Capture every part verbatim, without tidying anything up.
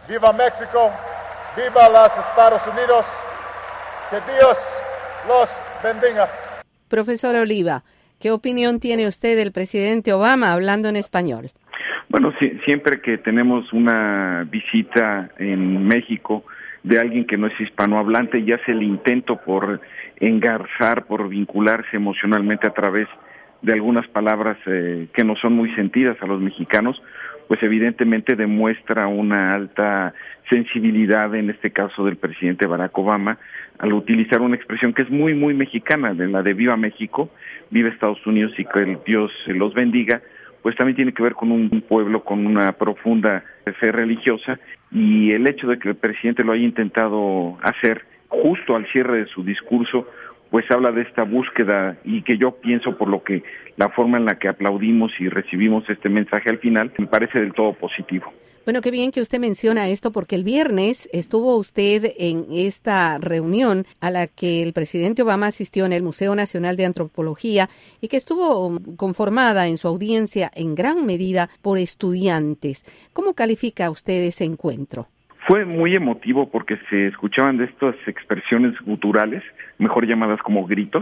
viva México, viva los Estados Unidos, que Dios los bendiga. Profesor Oliva, ¿qué opinión tiene usted del presidente Obama hablando en español? Bueno, si, siempre que tenemos una visita en México de alguien que no es hispanohablante y hace el intento por engarzar, por vincularse emocionalmente a través de algunas palabras eh, que no son muy sentidas a los mexicanos, pues evidentemente demuestra una alta sensibilidad, en este caso del presidente Barack Obama, al utilizar una expresión que es muy, muy mexicana, de la de Viva México, viva Estados Unidos y que el Dios los bendiga, pues también tiene que ver con un pueblo con una profunda fe religiosa, y el hecho de que el presidente lo haya intentado hacer justo al cierre de su discurso, pues habla de esta búsqueda, y que yo pienso, por lo que la forma en la que aplaudimos y recibimos este mensaje al final, me parece del todo positivo. Bueno, qué bien que usted menciona esto, porque el viernes estuvo usted en esta reunión a la que el presidente Obama asistió en el Museo Nacional de Antropología y que estuvo conformada en su audiencia en gran medida por estudiantes. ¿Cómo califica usted ese encuentro? Fue muy emotivo porque se escuchaban de estas expresiones guturales, mejor llamadas como gritos,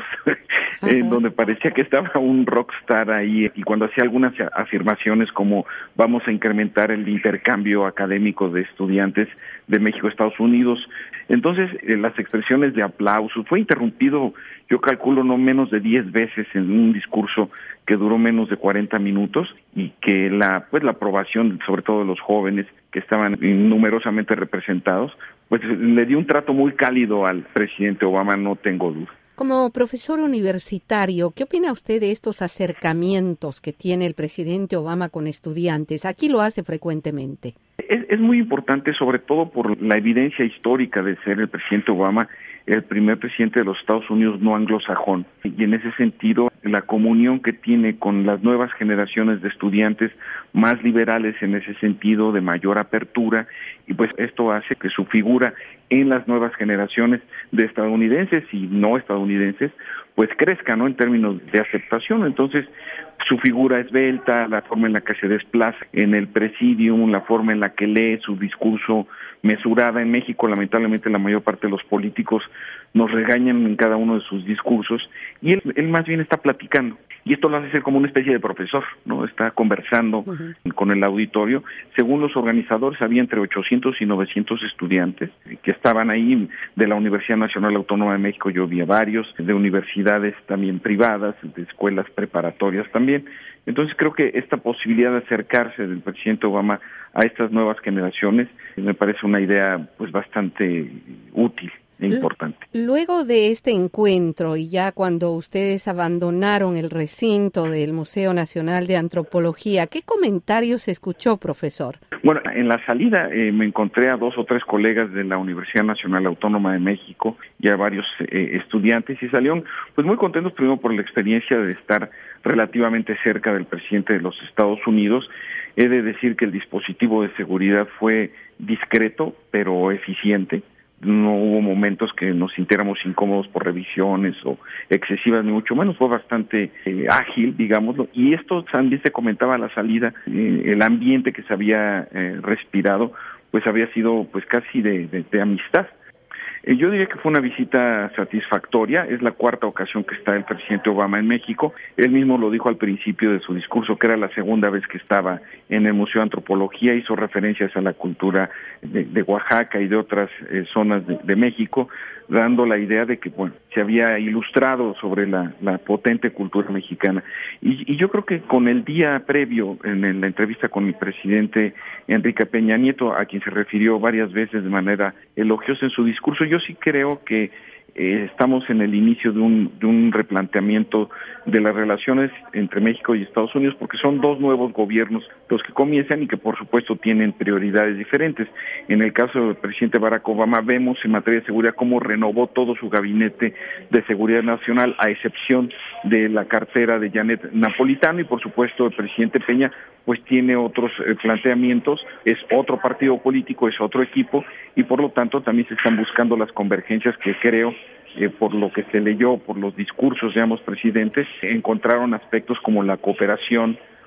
en donde parecía que estaba un rockstar ahí, y cuando hacía algunas afirmaciones como vamos a incrementar el intercambio académico de estudiantes de México a Estados Unidos, entonces eh, las expresiones de aplausos, fue interrumpido, yo calculo, no menos de diez veces en un discurso que duró menos de cuarenta minutos, y que la pues la aprobación, sobre todo de los jóvenes que estaban numerosamente representados, pues le dio un trato muy cálido al presidente Obama, no tengo duda. Como profesor universitario, ¿qué opina usted de estos acercamientos que tiene el presidente Obama con estudiantes? Aquí lo hace frecuentemente. Es, es muy importante, sobre todo por la evidencia histórica de ser el presidente Obama el primer presidente de los Estados Unidos no anglosajón, y en ese sentido la comunión que tiene con las nuevas generaciones de estudiantes más liberales en ese sentido, de mayor apertura, y pues esto hace que su figura en las nuevas generaciones de estadounidenses y no estadounidenses pues crezca, ¿no?, en términos de aceptación. Entonces su figura esbelta, la forma en la que se desplaza en el presidium, la forma en la que lee su discurso mesurada. En México, lamentablemente, la mayor parte de los políticos nos regañan en cada uno de sus discursos, y él, él más bien está platicando, y esto lo hace ser como una especie de profesor, ¿no? Está conversando uh-huh. con el auditorio. Según los organizadores, había entre ochocientos y novecientos estudiantes que estaban ahí, de la Universidad Nacional Autónoma de México yo vi a varios, de universidades también privadas, de escuelas preparatorias también. Entonces creo que esta posibilidad de acercarse del presidente Obama a estas nuevas generaciones me parece una idea pues bastante útil e importante. Luego de este encuentro, y ya cuando ustedes abandonaron el recinto del Museo Nacional de Antropología, ¿qué comentarios escuchó, profesor? Bueno, en la salida eh, me encontré a dos o tres colegas de la Universidad Nacional Autónoma de México y a varios eh, estudiantes, y salieron pues muy contentos, primero por la experiencia de estar relativamente cerca del presidente de los Estados Unidos. He de decir que el dispositivo de seguridad fue discreto, pero eficiente. No hubo momentos que nos sintiéramos incómodos por revisiones o excesivas, ni mucho menos. Fue bastante eh, ágil, digámoslo, y esto también se comentaba a la salida, eh, el ambiente que se había eh, respirado, pues había sido pues casi de, de, de amistad. Eh, yo diría que fue una visita satisfactoria. Es la cuarta ocasión que está el presidente Obama en México. Él mismo lo dijo al principio de su discurso, que era la segunda vez que estaba en el Museo de Antropología. Hizo referencias a la cultura de, de Oaxaca y de otras eh, zonas de, de México, dando la idea de que bueno, se había ilustrado sobre la, la potente cultura mexicana. Y, y yo creo que con el día previo, en, en la entrevista con el presidente Enrique Peña Nieto, a quien se refirió varias veces de manera elogiosa en su discurso, yo sí creo que eh, estamos en el inicio de un, de un replanteamiento de las relaciones entre México y Estados Unidos, porque son dos nuevos gobiernos los que comienzan y que por supuesto tienen prioridades diferentes. En el caso del presidente Barack Obama vemos en materia de seguridad cómo renovó todo su gabinete de seguridad nacional, a excepción de la cartera de Janet Napolitano, y por supuesto el presidente Peña pues tiene otros eh, planteamientos, es otro partido político, es otro equipo, y por lo tanto también se están buscando las convergencias que creo, eh, por lo que se leyó, por los discursos de ambos presidentes, encontraron aspectos como la cooperación,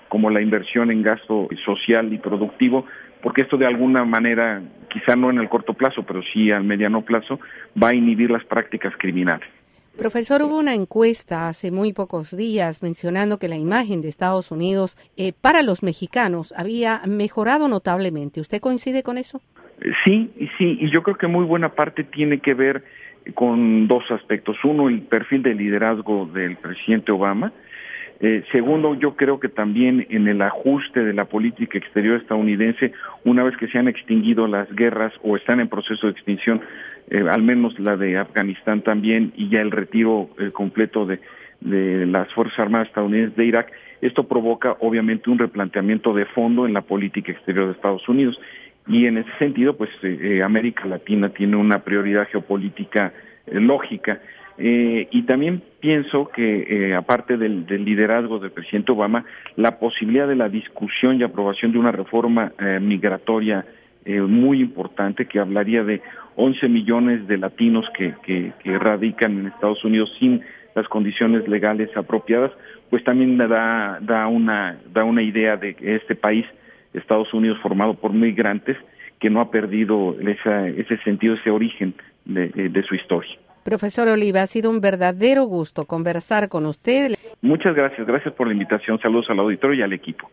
como la inversión en gasto social y productivo, porque esto de alguna manera, quizá no en el corto plazo, pero sí al mediano plazo, va a inhibir las prácticas criminales. Profesor, hubo una encuesta hace muy pocos días mencionando que la imagen de Estados Unidos eh, para los mexicanos había mejorado notablemente. ¿Usted coincide con eso? Sí, sí, y yo creo que muy buena parte tiene que ver con dos aspectos. Uno, el perfil de liderazgo del presidente Obama. Eh, segundo, yo creo que también en el ajuste de la política exterior estadounidense, una vez que se han extinguido las guerras o están en proceso de extinción, eh, al menos la de Afganistán también, y ya el retiro eh, completo de, de las Fuerzas Armadas estadounidenses de Irak, esto provoca obviamente un replanteamiento de fondo en la política exterior de Estados Unidos. Y en ese sentido, pues eh, América Latina tiene una prioridad geopolítica eh, lógica. Eh, y también pienso que, eh, aparte del, del liderazgo del presidente Obama, la posibilidad de la discusión y aprobación de una reforma eh, migratoria eh, muy importante, que hablaría de once millones de latinos que, que, que radican en Estados Unidos sin las condiciones legales apropiadas, pues también da, da, una, da una idea de que este país, Estados Unidos, formado por migrantes, que no ha perdido esa, ese sentido, ese origen de, de, de su historia. Profesor Oliva, ha sido un verdadero gusto conversar con usted. Muchas gracias, gracias por la invitación. Saludos al auditorio y al equipo.